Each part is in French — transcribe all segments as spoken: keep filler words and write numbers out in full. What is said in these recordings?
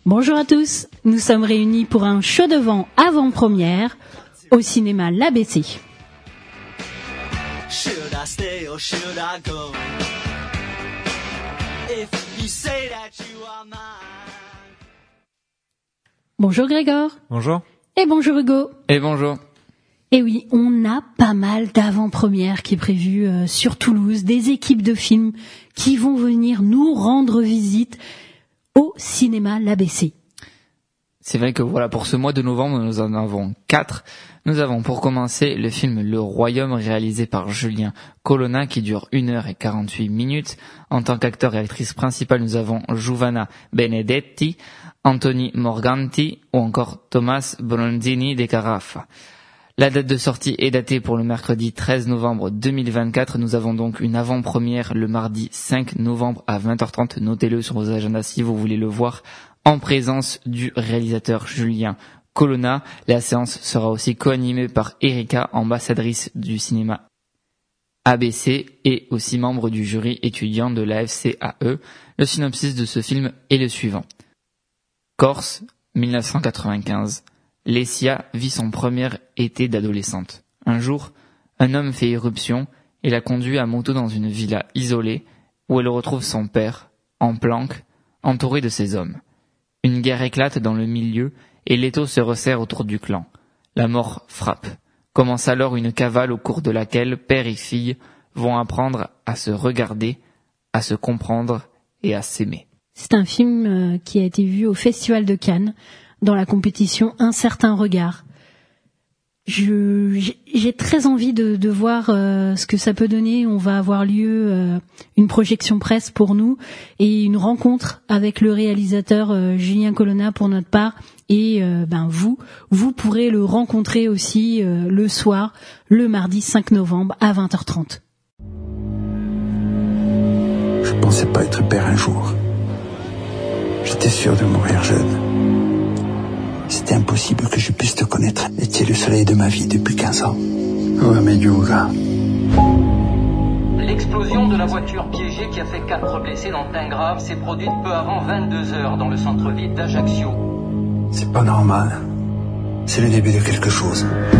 Bonjour à tous, nous sommes réunis pour un show de vent avant-première au cinéma l'A B C. Bonjour Grégor. Bonjour. Et bonjour Hugo. Et bonjour. Et oui, on a pas mal d'avant-premières qui est prévu euh, sur Toulouse, des équipes de films qui vont venir nous rendre visite au cinéma l'A B C. C'est vrai que voilà, pour ce mois de novembre, nous en avons quatre. Nous avons pour commencer le film Le Royaume réalisé par Julien Colonna qui dure une heure et quarante-huit minutes. En tant qu'acteur et actrice principale, nous avons Giovanna Benedetti, Anthony Morganti ou encore Thomas Bronzini de Carafa. La date de sortie est datée pour le mercredi treize novembre deux mille vingt-quatre. Nous avons donc une avant-première le mardi cinq novembre à vingt heures trente. Notez-le sur vos agendas si vous voulez le voir en présence du réalisateur Julien Colonna. La séance sera aussi co-animée par Erika, ambassadrice du cinéma A B C et aussi membre du jury étudiant de la F C A E. Le synopsis de ce film est le suivant. Corse, dix-neuf cent quatre-vingt-quinze. Lessia vit son premier été d'adolescente. Un jour, un homme fait irruption et la conduit à moto dans une villa isolée où elle retrouve son père, en planque, entouré de ses hommes. Une guerre éclate dans le milieu et l'étau se resserre autour du clan. La mort frappe. Commence alors une cavale au cours de laquelle père et fille vont apprendre à se regarder, à se comprendre et à s'aimer. C'est un film qui a été vu au Festival de Cannes dans la compétition Un certain regard. Je, j'ai, j'ai très envie de, de voir euh, ce que ça peut donner. On va avoir lieu euh, une projection presse pour nous et une rencontre avec le réalisateur euh, Julien Colonna pour notre part. Et euh, ben vous, vous pourrez le rencontrer aussi euh, le soir, le mardi cinq novembre à vingt heures trente. Je pensais pas être père un jour. J'étais sûr de mourir jeune. C'était impossible que je puisse te connaître. Étais le soleil de ma vie depuis quinze ans. Ouais, mais Yoga. L'explosion de la voiture piégée qui a fait quatre blessés dont un grave s'est produite peu avant vingt-deux heures dans le centre-ville d'Ajaccio. C'est pas normal. C'est le début de quelque chose.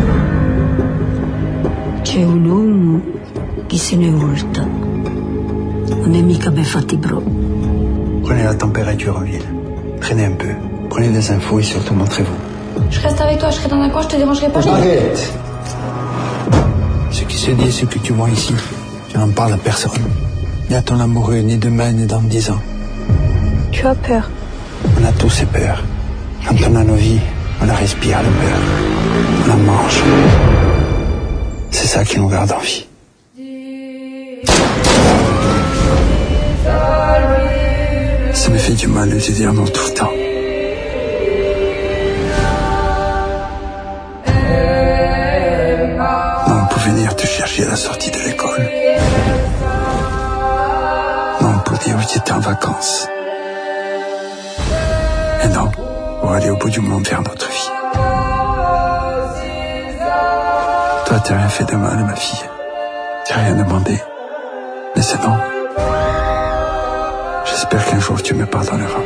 C'è un uomo che se ne volta. Non è mica ben fatti bro. Prenez la température en ville. Traînez un peu. Prenez des infos et surtout montrez-vous. Je reste avec toi, je serai dans un coin, je te dérangerai pas. Arrête. Ce qui se dit et ce que tu vois ici, tu n'en parles à personne. Ni à ton amoureux, ni demain, ni dans dix ans. Tu as peur. On a tous ces peurs. Quand on a nos vies, on la respire, la peur. On la mange. C'est ça qui nous garde en vie. Ça me fait du mal de te dire non tout le temps. Non pour venir te chercher à la sortie de l'école. Non pour dire que tu étais en vacances. Et non, pour aller au bout du monde vers notre vie. Toi, t'as rien fait de mal, ma fille. T'as rien demandé. Mais c'est non. J'espère qu'un jour tu me pardonneras.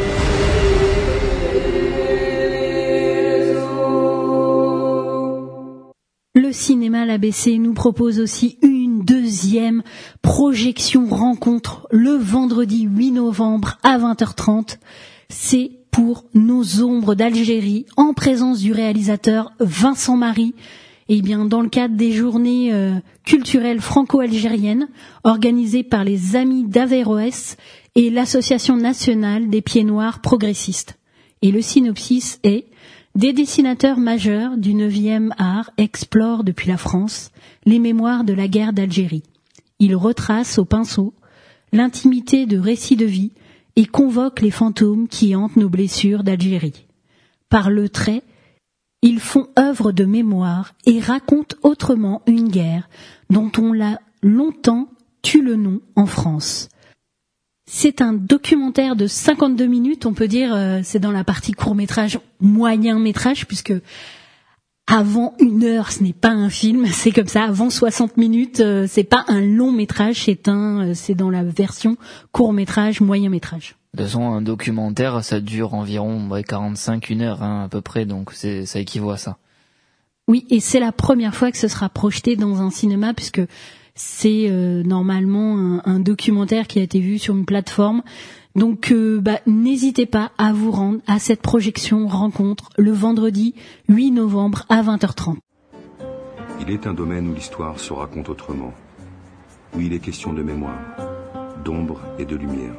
Le cinéma l'A B C nous propose aussi une deuxième projection rencontre le vendredi huit novembre à vingt heures trente. C'est pour Nos ombres d'Algérie en présence du réalisateur Vincent Marie. Et bien dans le cadre des journées euh, culturelles franco-algériennes organisées par les Amis d'Averroès et l'Association nationale des pieds noirs progressistes. Et le synopsis est: des dessinateurs majeurs du neuvième art explorent depuis la France les mémoires de la guerre d'Algérie. Ils retracent au pinceau l'intimité de récits de vie et convoquent les fantômes qui hantent nos blessures d'Algérie. Par le trait, ils font œuvre de mémoire et racontent autrement une guerre dont on l'a longtemps tu le nom en France. C'est un documentaire de cinquante-deux minutes, on peut dire, euh, c'est dans la partie court-métrage, moyen-métrage, puisque avant une heure, ce n'est pas un film, c'est comme ça, avant soixante minutes, euh, c'est pas un long-métrage, c'est un, euh, c'est dans la version court-métrage, moyen-métrage. De toute façon, un documentaire, ça dure environ ouais, quarante-cinq, une heure hein, à peu près, donc c'est, ça équivaut à ça. Oui, et c'est la première fois que ce sera projeté dans un cinéma, puisque c'est euh, normalement un, un documentaire qui a été vu sur une plateforme. Donc euh, bah, n'hésitez pas à vous rendre à cette projection rencontre le vendredi huit novembre à vingt heures trente. Il est un domaine où l'histoire se raconte autrement, où il est question de mémoire, d'ombre et de lumière.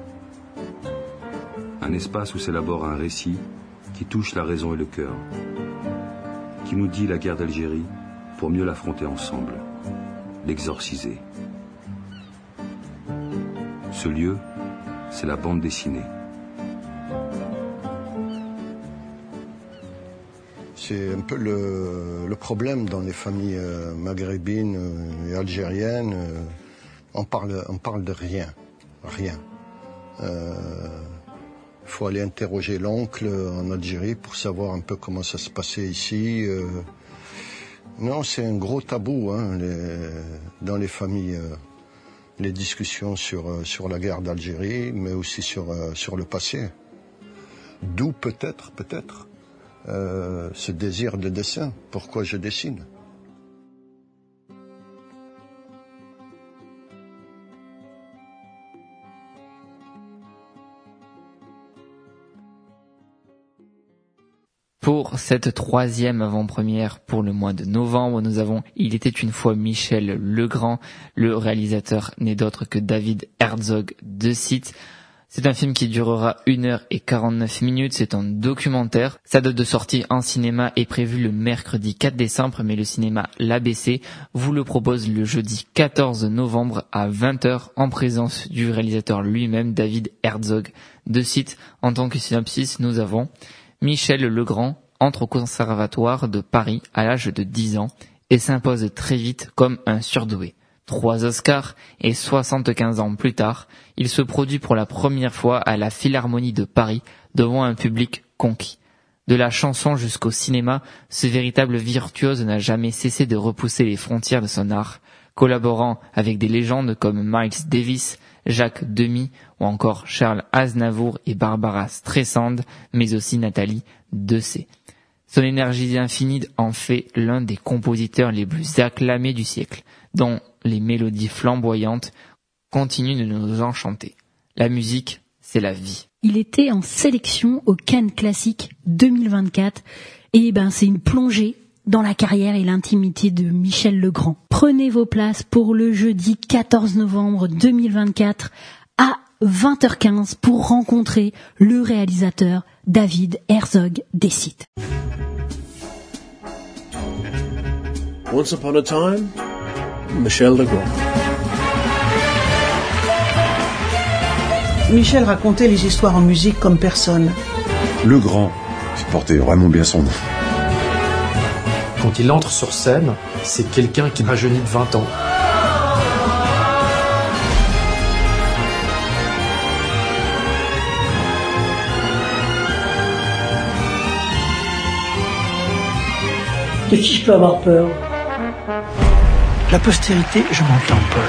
Un espace où s'élabore un récit qui touche la raison et le cœur, qui nous dit la guerre d'Algérie pour mieux l'affronter ensemble, l'exorciser. Ce lieu, c'est la bande dessinée. C'est un peu le, le problème dans les familles euh, maghrébines et algériennes. Euh, on parle, on parle de rien, rien. Il euh, faut aller interroger l'oncle en Algérie pour savoir un peu comment ça se passait ici. Euh, non, c'est un gros tabou hein, les, dans les familles. Euh, les discussions sur, sur la guerre d'Algérie, mais aussi sur, sur le passé. D'où peut-être, peut-être, euh, ce désir de dessin. Pourquoi je dessine ? Pour cette troisième avant-première pour le mois de novembre, nous avons Il était une fois Michel Legrand. Le réalisateur n'est d'autre que David Herzog de Site. C'est un film qui durera une heure et quarante-neuf minutes. C'est un documentaire. Sa date de sortie en cinéma est prévue le mercredi quatre décembre, mais le cinéma L'A B C vous le propose le jeudi quatorze novembre à vingt heures en présence du réalisateur lui-même, David Herzog de Site. En tant que synopsis, nous avons Michel Legrand entre au conservatoire de Paris à l'âge de dix ans et s'impose très vite comme un surdoué. Trois Oscars et soixante-quinze ans plus tard, il se produit pour la première fois à la Philharmonie de Paris devant un public conquis. De la chanson jusqu'au cinéma, ce véritable virtuose n'a jamais cessé de repousser les frontières de son art, collaborant avec des légendes comme Miles Davis, Jacques Demy ou encore Charles Aznavour et Barbara Streisand, mais aussi Nathalie Dessay. Son énergie infinie en fait l'un des compositeurs les plus acclamés du siècle, dont les mélodies flamboyantes continuent de nous enchanter. La musique, c'est la vie. Il était en sélection au Cannes Classique deux mille vingt-quatre et ben c'est une plongée dans la carrière et l'intimité de Michel Legrand. Prenez vos places pour le jeudi quatorze novembre deux mille vingt-quatre à vingt heures quinze pour rencontrer le réalisateur David Herzog des Site. Once upon a time, Michel Legrand. Michel racontait les histoires en musique comme personne. Legrand, il portait vraiment bien son nom. Quand il entre sur scène, c'est quelqu'un qui rajeunit de vingt ans. De qui je peux avoir peur ? La postérité, je m'en fais peur.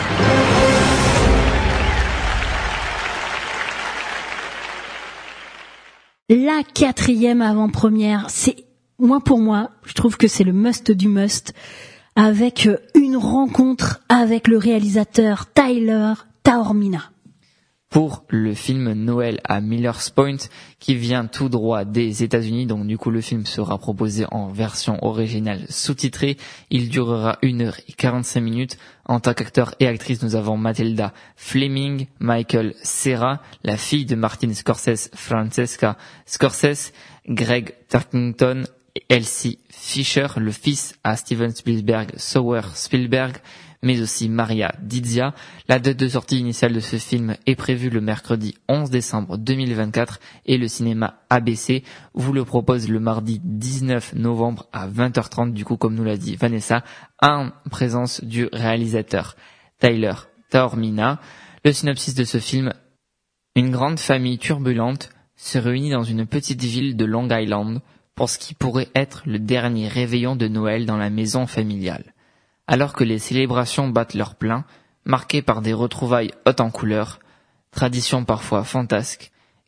La quatrième avant-première, c'est, moi pour moi, je trouve que c'est le must du must, avec une rencontre avec le réalisateur Tyler Taormina. Pour le film Noël à Miller's Point, qui vient tout droit des États-Unis, donc du coup le film sera proposé en version originale sous-titrée. Il durera une heure et quarante-cinq minutes. En tant qu'acteur et actrice, nous avons Matilda Fleming, Michael Cera, la fille de Martin Scorsese, Francesca Scorsese, Greg Turkington, Elsie Fisher, le fils à Steven Spielberg, Sauer Spielberg, mais aussi Maria Dizia. La date de sortie initiale de ce film est prévue le mercredi onze décembre deux mille vingt-quatre et le cinéma A B C vous le propose le mardi dix-neuf novembre à vingt heures trente, du coup comme nous l'a dit Vanessa, en présence du réalisateur Tyler Taormina. Le synopsis de ce film: une grande famille turbulente se réunit dans une petite ville de Long Island pour ce qui pourrait être le dernier réveillon de Noël dans la maison familiale. Alors que les célébrations battent leur plein, marquées par des retrouvailles hautes en couleurs, traditions parfois fantasques,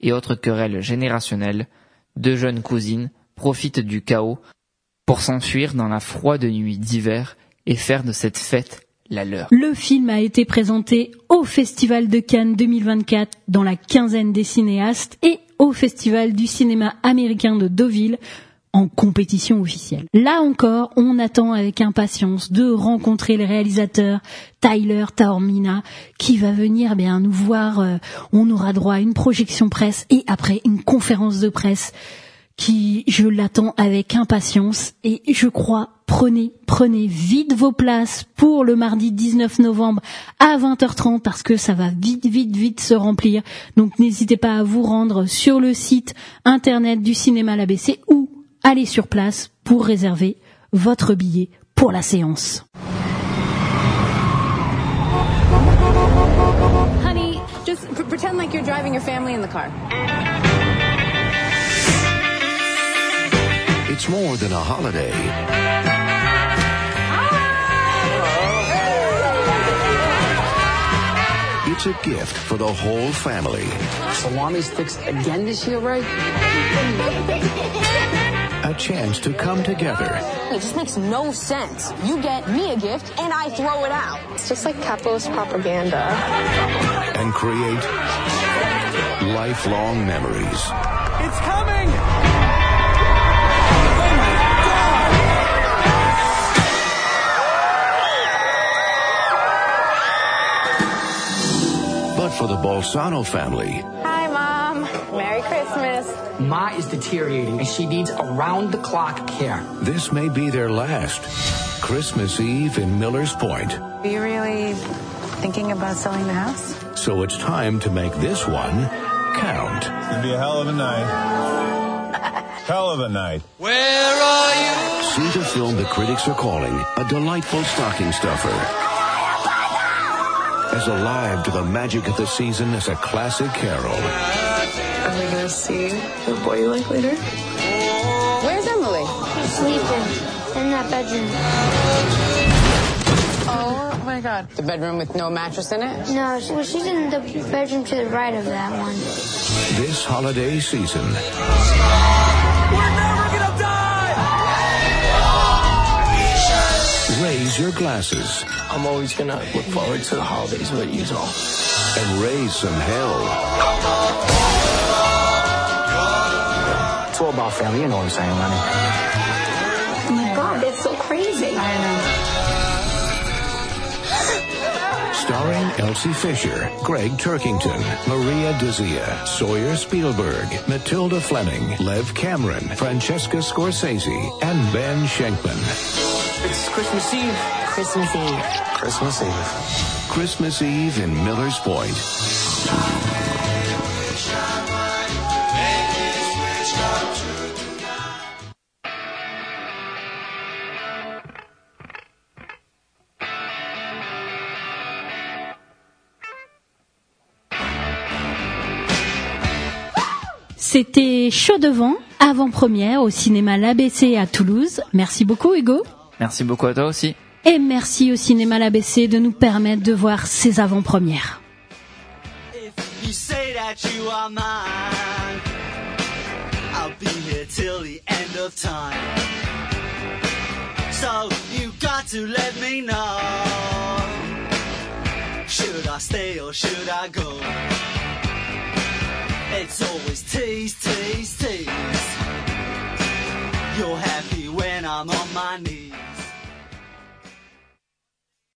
et autres querelles générationnelles, deux jeunes cousines profitent du chaos pour s'enfuir dans la froide nuit d'hiver et faire de cette fête la leur. Le film a été présenté au Festival de Cannes deux mille vingt-quatre dans la quinzaine des cinéastes et au Festival du cinéma américain de Deauville en compétition officielle. Là encore, on attend avec impatience de rencontrer le réalisateur Tyler Taormina qui va venir bien nous voir. Euh, on aura droit à une projection presse et après une conférence de presse qui, je l'attends avec impatience et je crois, prenez, prenez vite vos places pour le mardi dix-neuf novembre à vingt heures trente parce que ça va vite, vite, vite se remplir. Donc n'hésitez pas à vous rendre sur le site internet du cinéma l'A B C ou aller sur place pour réserver votre billet pour la séance. Honey, just p- pretend like you're driving your family in the car. It's more than a holiday. It's a gift for the whole family. Salami's fixed again this year, right? A chance to come together. It just makes no sense. You get me a gift and I throw it out. It's just like capitalist propaganda. And create lifelong memories. It's coming! But for the Bolzano family... Hi, Mom. Merry Christmas. Ma is deteriorating and she needs around-the-clock care. This may be their last Christmas Eve in Millers Point. Are you really thinking about selling the house? So it's time to make this one count. It'd be a hell of a night. Hell of a night. Where are you? See the film the critics are calling a delightful stocking stuffer. As alive to the magic of the season as a classic carol. Are we gonna see the boy you like later? Where's Emily? She's sleeping in that bedroom. Oh my God. The bedroom with no mattress in it? No, she, well, she's in the bedroom to the right of that one. This holiday season. We're never gonna die! Raise your glasses. I'm always gonna look forward to the holidays with you all. And raise some hell. It's all about family, you know what I'm saying, Lenny? Oh my God, that's so crazy. I know. Starring Elsie Fisher, Greg Turkington, Maria Dizia, Sawyer Spielberg, Matilda Fleming, Lev Cameron, Francesca Scorsese, and Ben Schenkman. It's Christmas Eve. Christmas Eve. Christmas Eve. Christmas Eve in Millers Point. C'était Chaud devant, avant-première au cinéma l'A B C à Toulouse. Merci beaucoup Hugo. Merci beaucoup à toi aussi. Et merci au cinéma l'A B C de nous permettre de voir ces avant-premières. You say that you are mine. I'll be here till the end of time. So you got to let me know. Should I stay or should I go? It's always tease, tease, tease. You're happy when I'm on my knees.